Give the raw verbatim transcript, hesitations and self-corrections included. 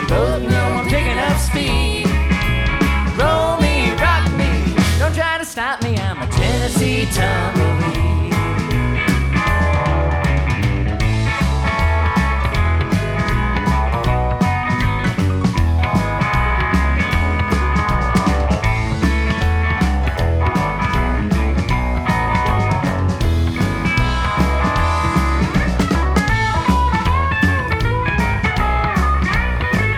both know I'm picking up speed. Roll me, rock me, don't try to stop me, I'm a Tennessee Tom.